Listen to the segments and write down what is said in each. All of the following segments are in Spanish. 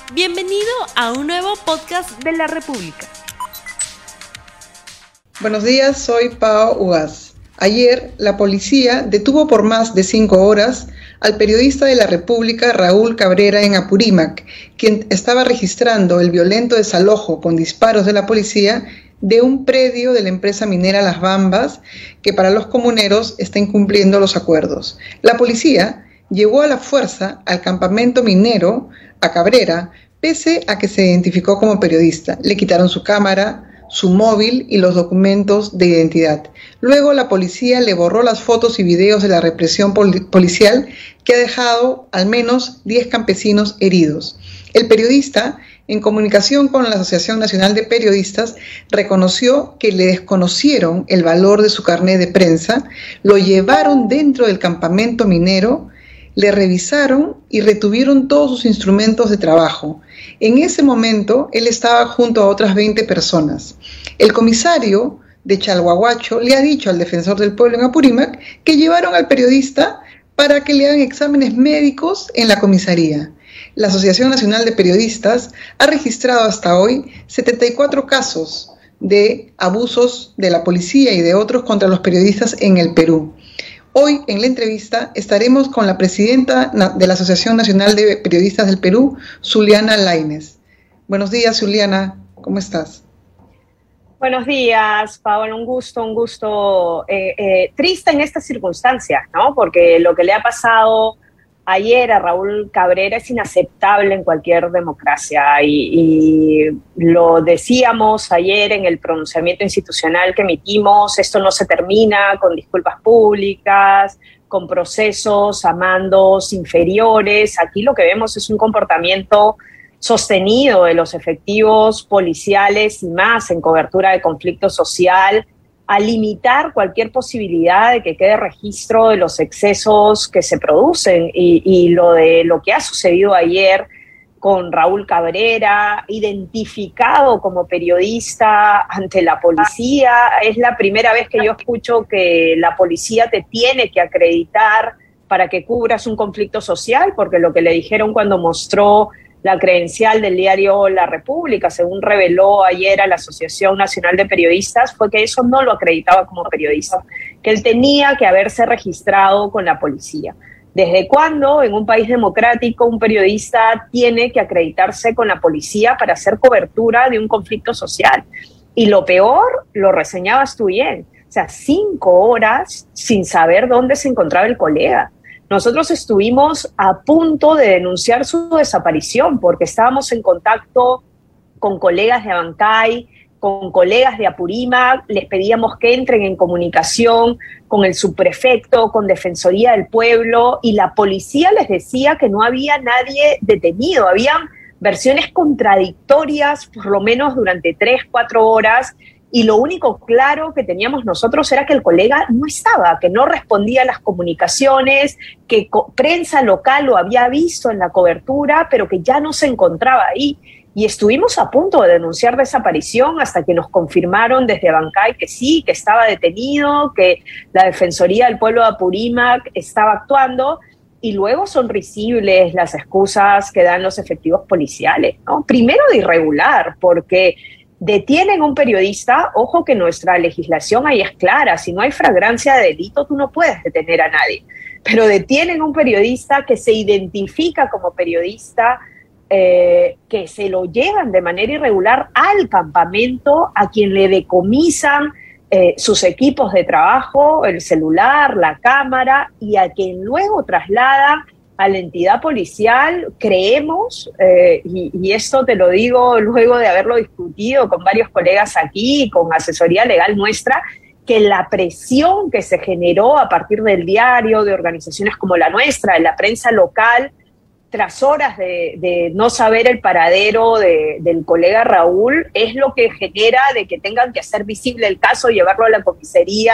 Bienvenido a un nuevo podcast de la República. Buenos días, soy Pao Ugaz. Ayer, la policía detuvo por más de 5 horas al periodista de la República Raúl Cabrera en Apurímac, quien estaba registrando el violento desalojo con disparos de la policía de un predio de la empresa minera Las Bambas, que para los comuneros está incumpliendo los acuerdos. La policía llevó a la fuerza al campamento minero a Cabrera, pese a que se identificó como periodista. Le quitaron su cámara, su móvil y los documentos de identidad. Luego la policía le borró las fotos y videos de la represión policial, que ha dejado al menos 10 campesinos heridos. El periodista, en comunicación con la Asociación Nacional de Periodistas, reconoció que le desconocieron el valor de su carnet de prensa, lo llevaron dentro del campamento minero, le revisaron y retuvieron todos sus instrumentos de trabajo. En ese momento, él estaba junto a otras 20 personas. El comisario de Chalhuahuacho le ha dicho al defensor del pueblo en Apurímac que llevaron al periodista para que le hagan exámenes médicos en la comisaría. La Asociación Nacional de Periodistas ha registrado hasta hoy 74 casos de abusos de la policía y de otros contra los periodistas en el Perú. Hoy, en la entrevista, estaremos con la presidenta de la Asociación Nacional de Periodistas del Perú, Zuliana Lainez. Buenos días, Zuliana, ¿cómo estás? Buenos días, Paola, un gusto. Triste en estas circunstancias, ¿no? Porque lo que le ha pasado ayer a Raúl Cabrera es inaceptable en cualquier democracia y lo decíamos ayer en el pronunciamiento institucional que emitimos, esto no se termina con disculpas públicas, con procesos a mandos inferiores. Aquí lo que vemos es un comportamiento sostenido de los efectivos policiales y más en cobertura de conflicto social, a limitar cualquier posibilidad de que quede registro de los excesos que se producen y lo que ha sucedido ayer con Raúl Cabrera, identificado como periodista ante la policía. Es la primera vez que yo escucho que la policía te tiene que acreditar para que cubras un conflicto social, porque lo que le dijeron cuando mostró la credencial del diario La República, según reveló ayer a la Asociación Nacional de Periodistas, fue que eso no lo acreditaba como periodista, que él tenía que haberse registrado con la policía. ¿Desde cuándo en un país democrático un periodista tiene que acreditarse con la policía para hacer cobertura de un conflicto social? Y lo peor, lo reseñabas tú bien, o sea, 5 horas sin saber dónde se encontraba el colega. Nosotros estuvimos a punto de denunciar su desaparición porque estábamos en contacto con colegas de Abancay, con colegas de Apurímac, les pedíamos que entren en comunicación con el subprefecto, con Defensoría del Pueblo, y la policía les decía que no había nadie detenido. Habían versiones contradictorias, por lo menos durante 3-4 horas, y lo único claro que teníamos nosotros era que el colega no estaba, que no respondía a las comunicaciones, que prensa local lo había visto en la cobertura, pero que ya no se encontraba ahí. Y estuvimos a punto de denunciar desaparición hasta que nos confirmaron desde Abancay que sí, que estaba detenido, que la Defensoría del Pueblo de Apurímac estaba actuando. Y luego son risibles las excusas que dan los efectivos policiales, ¿no? Primero de irregular, porque detienen a un periodista. Ojo que nuestra legislación ahí es clara, si no hay flagrancia de delito tú no puedes detener a nadie, pero detienen a un periodista que se identifica como periodista, que se lo llevan de manera irregular al campamento, a quien le decomisan sus equipos de trabajo, el celular, la cámara, y a quien luego trasladan a la entidad policial. Creemos, y esto te lo digo luego de haberlo discutido con varios colegas aquí, con asesoría legal nuestra, que la presión que se generó a partir del diario, de organizaciones como la nuestra, de la prensa local, tras horas de no saber el paradero del colega Raúl, es lo que genera de que tengan que hacer visible el caso, llevarlo a la comisaría,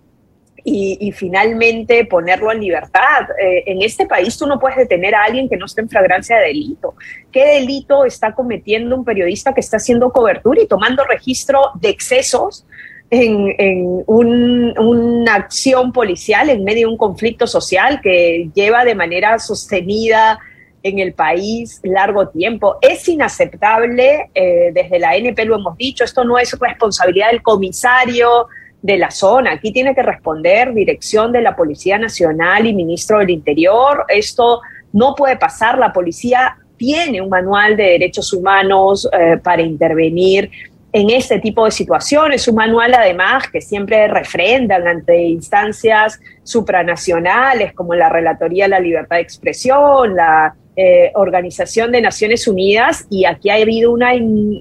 y finalmente ponerlo en libertad. En este país tú no puedes detener a alguien que no esté en flagrancia de delito. ¿Qué delito está cometiendo un periodista que está haciendo cobertura y tomando registro de excesos en una acción policial en medio de un conflicto social que lleva de manera sostenida en el país largo tiempo. Es inaceptable, desde la ANP lo hemos dicho, esto no es responsabilidad del comisario de la zona, aquí tiene que responder dirección de la Policía Nacional y ministro del Interior. Esto no puede pasar, la policía tiene un manual de derechos humanos para intervenir en este tipo de situaciones, un manual además que siempre refrendan ante instancias supranacionales como la Relatoría de la Libertad de Expresión, la Organización de Naciones Unidas, y aquí ha habido una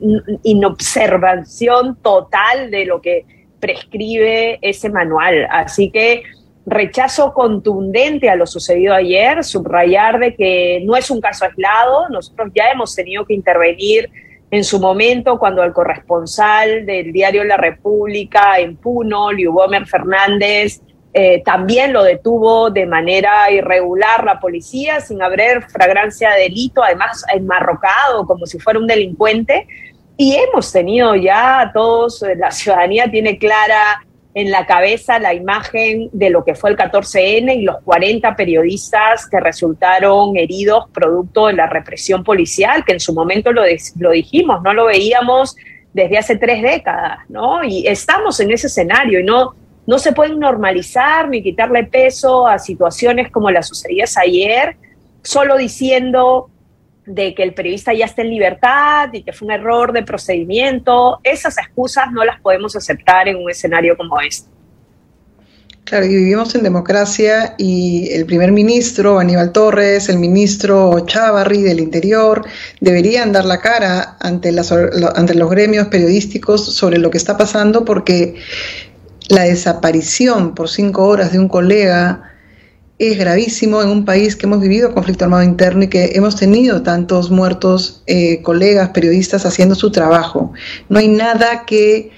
inobservación total de lo que prescribe ese manual. Así que rechazo contundente a lo sucedido ayer, subrayar de que no es un caso aislado. Nosotros ya hemos tenido que intervenir en su momento cuando el corresponsal del diario La República en Puno, Liubomer Fernández, también lo detuvo de manera irregular la policía, sin haber flagrancia de delito, además enmarrocado como si fuera un delincuente. Y hemos tenido ya todos, la ciudadanía tiene clara en la cabeza la imagen de lo que fue el 14N y los 40 periodistas que resultaron heridos producto de la represión policial, que en su momento lo dijimos, no lo veíamos desde hace 3 décadas, ¿no? Y estamos en ese escenario y no se pueden normalizar ni quitarle peso a situaciones como las sucedidas ayer, solo diciendo de que el periodista ya está en libertad y que fue un error de procedimiento. Esas excusas no las podemos aceptar en un escenario como este. Claro, y vivimos en democracia y el primer ministro Aníbal Torres, el ministro Chávarri del Interior deberían dar la cara ante los gremios periodísticos sobre lo que está pasando, porque la desaparición por 5 horas de un colega es gravísimo en un país que hemos vivido conflicto armado interno y que hemos tenido tantos muertos colegas periodistas haciendo su trabajo. No hay nada que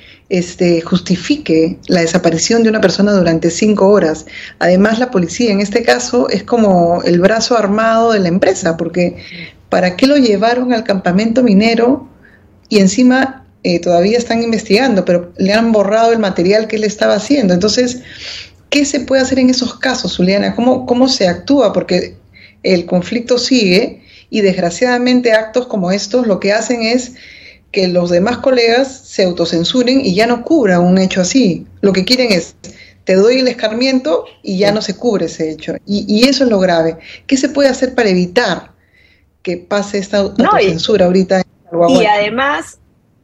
justifique la desaparición de una persona durante 5 horas. Además, la policía en este caso es como el brazo armado de la empresa, porque ¿para qué lo llevaron al campamento minero? Y encima todavía están investigando, pero le han borrado el material que él estaba haciendo. Entonces, ¿qué se puede hacer en esos casos, Zuliana? ¿Cómo se actúa? Porque el conflicto sigue y desgraciadamente actos como estos lo que hacen es que los demás colegas se autocensuren y ya no cubran un hecho así. Lo que quieren es, te doy el escarmiento y ya no se cubre ese hecho. Y eso es lo grave. ¿Qué se puede hacer para evitar que pase esta autocensura ahorita? Y además,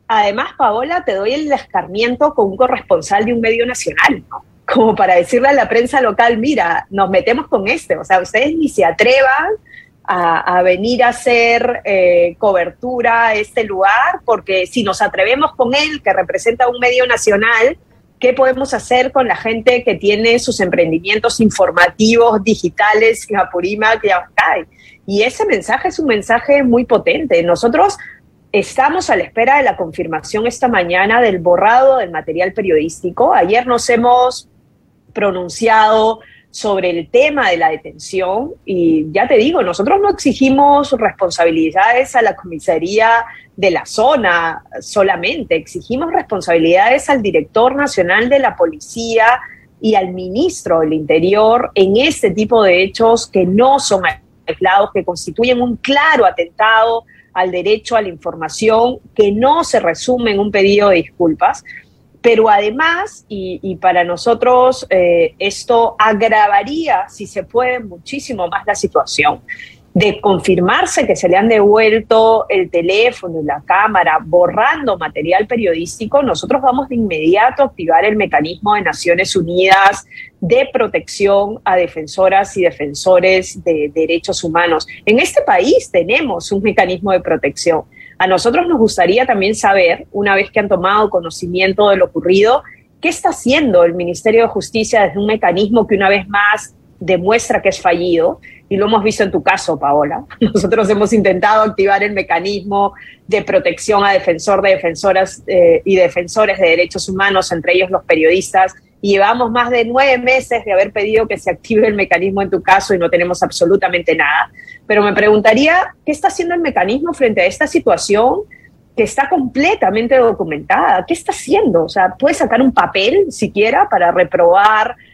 Paola, te doy el escarmiento con un corresponsal de un medio nacional, ¿no? Como para decirle a la prensa local, mira, nos metemos con o sea, ustedes ni se atrevan a venir a hacer cobertura a este lugar, porque si nos atrevemos con él, que representa un medio nacional, ¿qué podemos hacer con la gente que tiene sus emprendimientos informativos digitales en Apurímac y Abascal? Y ese mensaje es un mensaje muy potente. Nosotros estamos a la espera de la confirmación esta mañana del borrado del material periodístico. Ayer nos hemos pronunciado sobre el tema de la detención y ya te digo, nosotros no exigimos responsabilidades a la comisaría de la zona solamente, exigimos responsabilidades al director nacional de la policía y al ministro del Interior en este tipo de hechos que no son aislados, que constituyen un claro atentado al derecho a la información, que no se resume en un pedido de disculpas. Pero además, y para nosotros esto agravaría, si se puede, muchísimo más la situación. De confirmarse que se le han devuelto el teléfono y la cámara, borrando material periodístico, nosotros vamos de inmediato a activar el mecanismo de Naciones Unidas de protección a defensoras y defensores de derechos humanos. En este país tenemos un mecanismo de protección. A nosotros nos gustaría también saber, una vez que han tomado conocimiento de lo ocurrido, qué está haciendo el Ministerio de Justicia desde un mecanismo que una vez más demuestra que es fallido, y lo hemos visto en tu caso, Paola. Nosotros hemos intentado activar el mecanismo de protección a defensoras y defensores de derechos humanos, entre ellos los periodistas, y llevamos más de 9 meses de haber pedido que se active el mecanismo en tu caso y no tenemos absolutamente nada. Pero me preguntaría, ¿qué está haciendo el mecanismo frente a esta situación que está completamente documentada? ¿Qué está haciendo? O sea, ¿puede sacar un papel siquiera para reprobar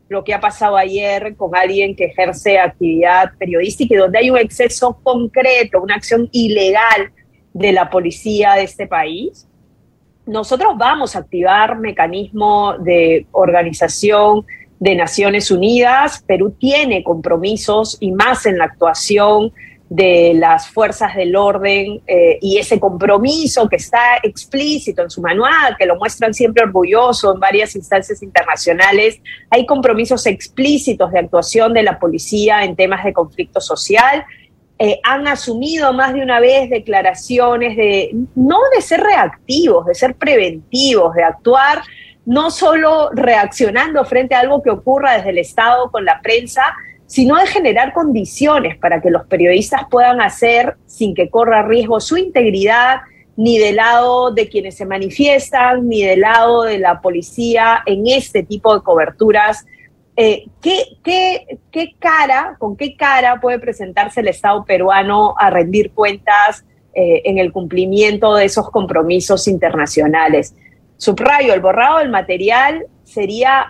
lo que ha pasado ayer con alguien que ejerce actividad periodística y donde hay un exceso concreto, una acción ilegal de la policía de este país. Nosotros vamos a activar mecanismo de organización de Naciones Unidas. Perú tiene compromisos y más en la actuación de las fuerzas del orden y ese compromiso que está explícito en su manual, que lo muestran siempre orgulloso en varias instancias internacionales. Hay compromisos explícitos de actuación de la policía en temas de conflicto social. Han asumido más de una vez declaraciones no de ser reactivos, de ser preventivos, de actuar no solo reaccionando frente a algo que ocurra desde el Estado con la prensa, sino de generar condiciones para que los periodistas puedan hacer sin que corra riesgo su integridad, ni del lado de quienes se manifiestan, ni del lado de la policía en este tipo de coberturas. ¿Con qué cara puede presentarse el Estado peruano a rendir cuentas en el cumplimiento de esos compromisos internacionales? Subrayo, el borrado del material sería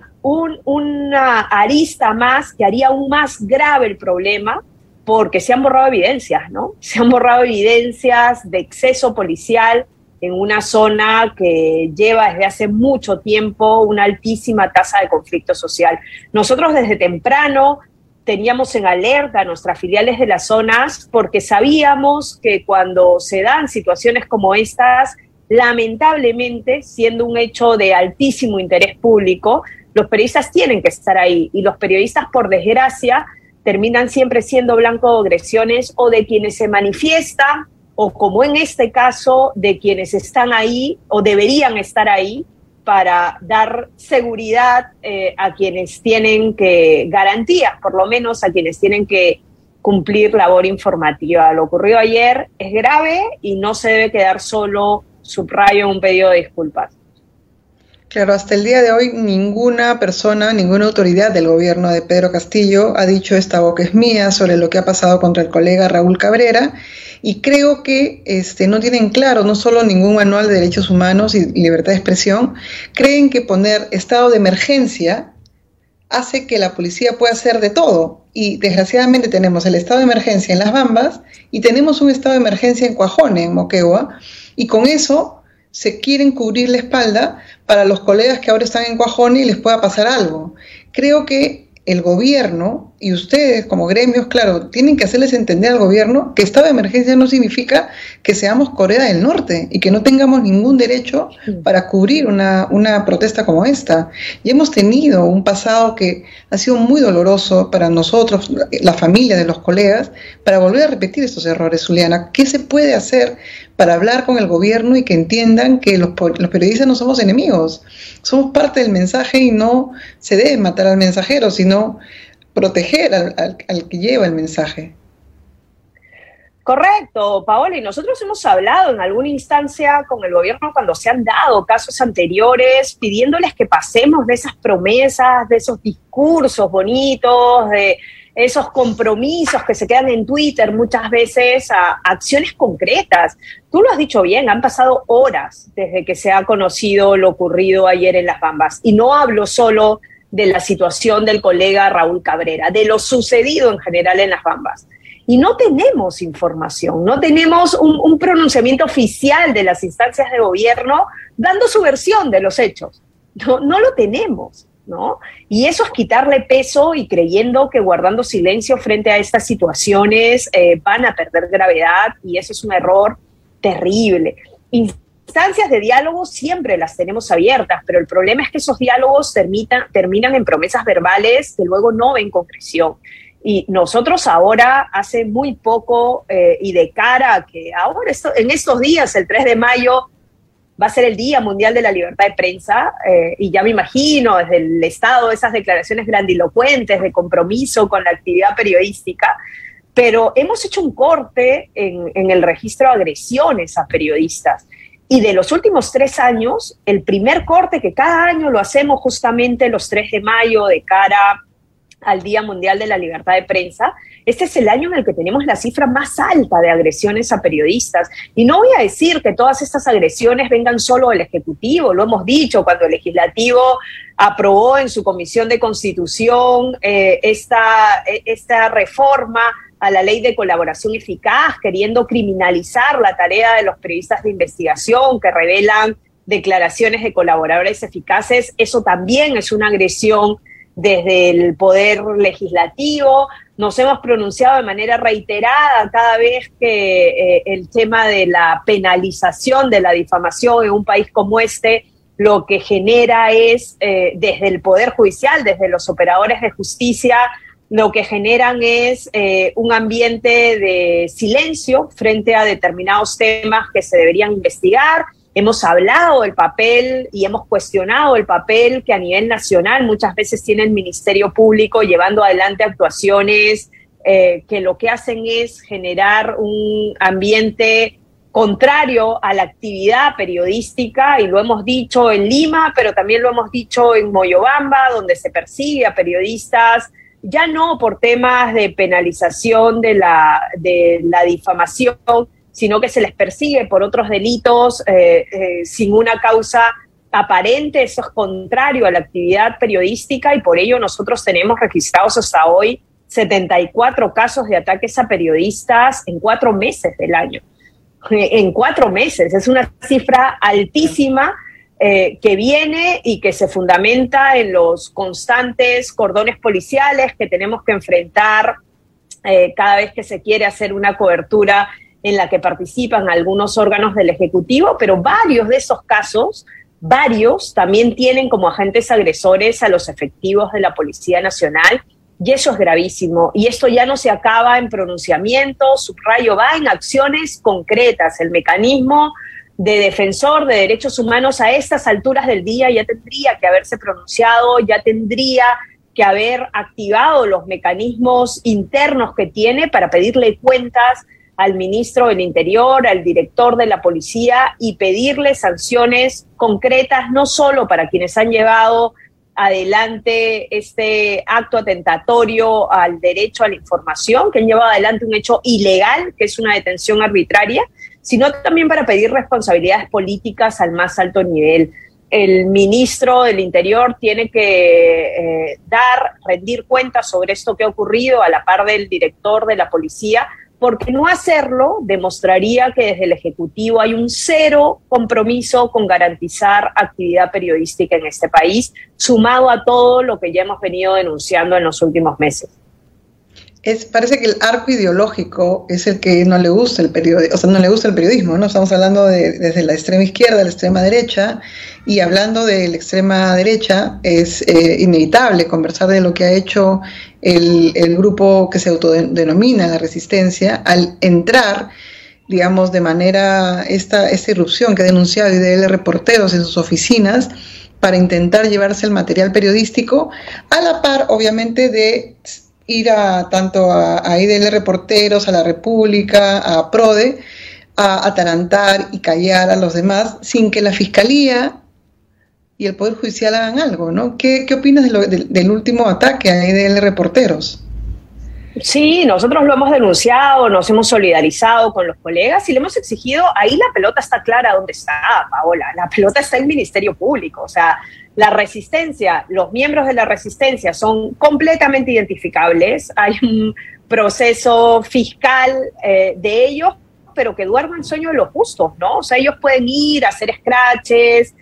una arista más que haría aún más grave el problema, porque se han borrado evidencias, ¿no? Se han borrado evidencias de exceso policial en una zona que lleva desde hace mucho tiempo una altísima tasa de conflicto social. Nosotros desde temprano teníamos en alerta a nuestras filiales de las zonas porque sabíamos que cuando se dan situaciones como estas, lamentablemente, siendo un hecho de altísimo interés público, los periodistas tienen que estar ahí y los periodistas, por desgracia, terminan siempre siendo blanco de agresiones o de quienes se manifiestan o, como en este caso, de quienes están ahí o deberían estar ahí para dar seguridad a quienes tienen que, garantías por lo menos a quienes tienen que cumplir labor informativa. Lo ocurrido ayer es grave y no se debe quedar solo, subrayo, un pedido de disculpas. Claro, hasta el día de hoy ninguna persona, ninguna autoridad del gobierno de Pedro Castillo ha dicho esta boca es mía sobre lo que ha pasado contra el colega Raúl Cabrera, y creo que no tienen claro no solo ningún manual de derechos humanos y libertad de expresión, creen que poner estado de emergencia hace que la policía pueda hacer de todo, y desgraciadamente tenemos el estado de emergencia en Las Bambas y tenemos un estado de emergencia en Cuajone, en Moquegua, y con eso se quieren cubrir la espalda para los colegas que ahora están en Cuajone y les pueda pasar algo. Creo que el gobierno y ustedes como gremios, claro, tienen que hacerles entender al gobierno que estado de emergencia no significa que seamos Corea del Norte y que no tengamos ningún derecho para cubrir una protesta como esta. Y hemos tenido un pasado que ha sido muy doloroso para nosotros, la familia de los colegas, para volver a repetir estos errores, Zuliana. ¿Qué se puede hacer para hablar con el gobierno y que entiendan que los periodistas no somos enemigos? Somos parte del mensaje y no se debe matar al mensajero, sino proteger al que lleva el mensaje. Correcto, Paola, y nosotros hemos hablado en alguna instancia con el gobierno cuando se han dado casos anteriores, pidiéndoles que pasemos de esas promesas, de esos discursos bonitos, de esos compromisos que se quedan en Twitter muchas veces a acciones concretas. Tú lo has dicho bien, han pasado horas desde que se ha conocido lo ocurrido ayer en Las Bambas, y no hablo solo de la situación del colega Raúl Cabrera, de lo sucedido en general en Las Bambas. Y no tenemos información, no tenemos un pronunciamiento oficial de las instancias de gobierno dando su versión de los hechos. No lo tenemos, ¿no? Y eso es quitarle peso y creyendo que guardando silencio frente a estas situaciones van a perder gravedad, y eso es un error terrible. Instancias de diálogo siempre las tenemos abiertas, pero el problema es que esos diálogos terminan en promesas verbales que luego no ven concreción. Y nosotros ahora, hace muy poco, y de cara a que ahora en estos días, el 3 de mayo, va a ser el Día Mundial de la Libertad de Prensa, y ya me imagino desde el Estado esas declaraciones grandilocuentes de compromiso con la actividad periodística, pero hemos hecho un corte en el registro de agresiones a periodistas. Y de los últimos 3 años, el primer corte, que cada año lo hacemos justamente los 3 de mayo de cara al Día Mundial de la Libertad de Prensa, este es el año en el que tenemos la cifra más alta de agresiones a periodistas. Y no voy a decir que todas estas agresiones vengan solo del Ejecutivo, lo hemos dicho cuando el Legislativo aprobó en su Comisión de Constitución esta reforma a la Ley de Colaboración Eficaz, queriendo criminalizar la tarea de los periodistas de investigación que revelan declaraciones de colaboradores eficaces. Eso también es una agresión desde el Poder Legislativo. Nos hemos pronunciado de manera reiterada cada vez que el tema de la penalización de la difamación en un país como este lo que genera es, desde el Poder Judicial, desde los operadores de justicia, lo que generan es un ambiente de silencio frente a determinados temas que se deberían investigar. Hemos hablado del papel y hemos cuestionado el papel que a nivel nacional muchas veces tiene el Ministerio Público llevando adelante actuaciones que lo que hacen es generar un ambiente contrario a la actividad periodística, y lo hemos dicho en Lima, pero también lo hemos dicho en Moyobamba, donde se persigue a periodistas, ya no por temas de penalización de la difamación, sino que se les persigue por otros delitos sin una causa aparente. Eso es contrario a la actividad periodística, y por ello nosotros tenemos registrados hasta hoy 74 casos de ataques a periodistas en 4 meses del año. En 4 meses, es una cifra altísima que viene y que se fundamenta en los constantes cordones policiales que tenemos que enfrentar cada vez que se quiere hacer una cobertura en la que participan algunos órganos del Ejecutivo, pero varios de esos casos, también tienen como agentes agresores a los efectivos de la Policía Nacional, y eso es gravísimo. Y esto ya no se acaba en pronunciamientos, subrayo, va en acciones concretas. El mecanismo de defensor de derechos humanos a estas alturas del día ya tendría que haberse pronunciado, ya tendría que haber activado los mecanismos internos que tiene para pedirle cuentas al ministro del Interior, al director de la policía, y pedirle sanciones concretas, no solo para quienes han llevado adelante este acto atentatorio al derecho a la información, que han llevado adelante un hecho ilegal, que es una detención arbitraria, sino también para pedir responsabilidades políticas al más alto nivel. El ministro del Interior tiene que rendir cuentas sobre esto que ha ocurrido a la par del director de la policía, porque no hacerlo demostraría que desde el Ejecutivo hay un cero compromiso con garantizar actividad periodística en este país, sumado a todo lo que ya hemos venido denunciando en los últimos meses. Parece que el arco ideológico es el que no le gusta el periodismo, o sea, no le gusta el periodismo, ¿no? Estamos hablando desde la extrema izquierda, la extrema derecha, y hablando de la extrema derecha es inevitable conversar de lo que ha hecho el grupo que se autodenomina la Resistencia al entrar, digamos, de manera esta irrupción que ha denunciado IDL Reporteros en sus oficinas para intentar llevarse el material periodístico, a la par, obviamente, de ir tanto a IDL Reporteros, a La República, a PRODE, a atarantar y callar a los demás sin que la Fiscalía y el Poder Judicial hagan algo, ¿no? ¿Qué opinas del último ataque a IDL Reporteros? Sí, nosotros lo hemos denunciado, nos hemos solidarizado con los colegas y le hemos exigido. Ahí la pelota está clara dónde está, Paola. La pelota está en el Ministerio Público. O sea, la Resistencia, los miembros de la Resistencia son completamente identificables. Hay un proceso fiscal de ellos, pero que duermen el sueño de los justos, ¿no? O sea, ellos pueden ir a hacer scratches,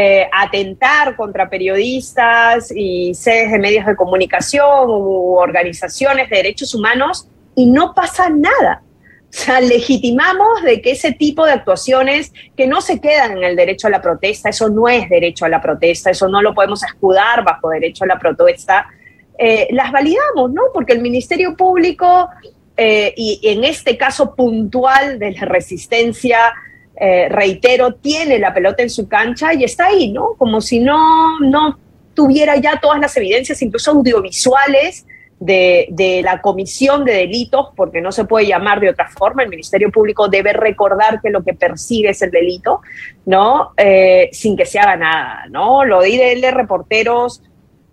atentar contra periodistas y sedes de medios de comunicación u organizaciones de derechos humanos y no pasa nada. O sea, legitimamos de que ese tipo de actuaciones que no se quedan en el derecho a la protesta, eso no es derecho a la protesta, eso no lo podemos escudar bajo derecho a la protesta, las validamos, ¿no? Porque el Ministerio Público, y en este caso puntual de la Resistencia, reitero, tiene la pelota en su cancha y está ahí, ¿no? Como si no tuviera ya todas las evidencias, incluso audiovisuales, de la comisión de delitos, porque no se puede llamar de otra forma. El Ministerio Público debe recordar que lo que persigue es el delito, ¿no? Sin que se haga nada, ¿no? Lo de IDL Reporteros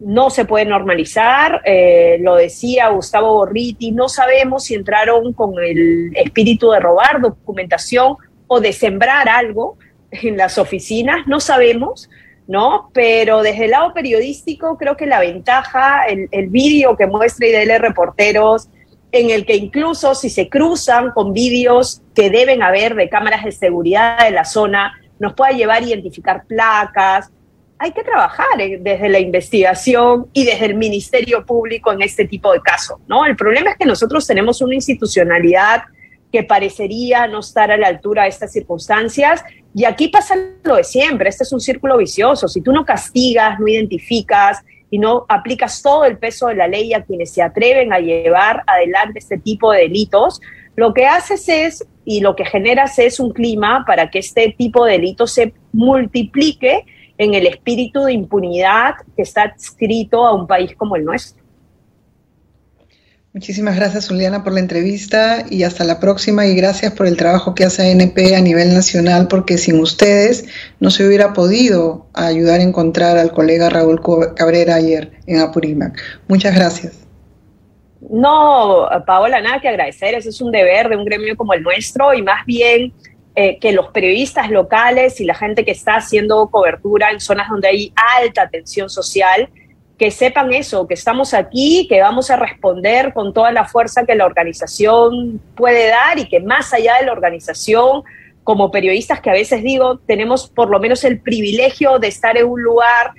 no se puede normalizar, lo decía Gustavo Borriti, no sabemos si entraron con el espíritu de robar documentación o de sembrar algo en las oficinas, no sabemos, ¿no? Pero desde el lado periodístico creo que la ventaja, el vídeo que muestra IDL Reporteros, en el que incluso si se cruzan con vídeos que deben haber de cámaras de seguridad de la zona, nos puede llevar a identificar placas. Hay que trabajar desde la investigación y desde el Ministerio Público en este tipo de casos, ¿no? El problema es que nosotros tenemos una institucionalidad que parecería no estar a la altura de estas circunstancias, y aquí pasa lo de siempre, este es un círculo vicioso. Si tú no castigas, no identificas y no aplicas todo el peso de la ley a quienes se atreven a llevar adelante este tipo de delitos, lo que haces es, y lo que generas es un clima para que este tipo de delitos se multiplique en el espíritu de impunidad que está adscrito a un país como el nuestro. Muchísimas gracias, Juliana, por la entrevista y hasta la próxima, y gracias por el trabajo que hace ANP a nivel nacional, porque sin ustedes no se hubiera podido ayudar a encontrar al colega Raúl Cabrera ayer en Apurímac. Muchas gracias. No, Paola, nada que agradecer, eso es un deber de un gremio como el nuestro, y más bien que los periodistas locales y la gente que está haciendo cobertura en zonas donde hay alta tensión social, que sepan eso, que estamos aquí, que vamos a responder con toda la fuerza que la organización puede dar, y que más allá de la organización, como periodistas que a veces digo, tenemos por lo menos el privilegio de estar en un lugar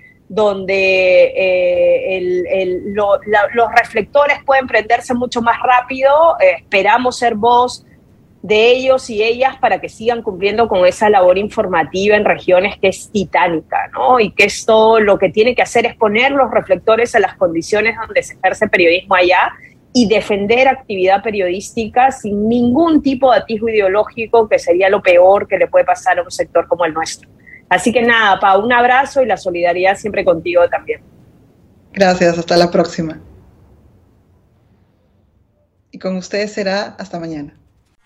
donde los reflectores pueden prenderse mucho más rápido. Esperamos ser voz de ellos y ellas para que sigan cumpliendo con esa labor informativa en regiones que es titánica, ¿no? Y que esto lo que tiene que hacer es poner los reflectores a las condiciones donde se ejerce periodismo allá y defender actividad periodística sin ningún tipo de atisbo ideológico, que sería lo peor que le puede pasar a un sector como el nuestro. Así que nada, Pau, un abrazo y la solidaridad siempre contigo también. Gracias, hasta la próxima. Y con ustedes será hasta mañana.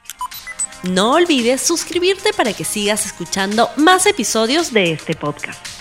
No olvides suscribirte para que sigas escuchando más episodios de este podcast.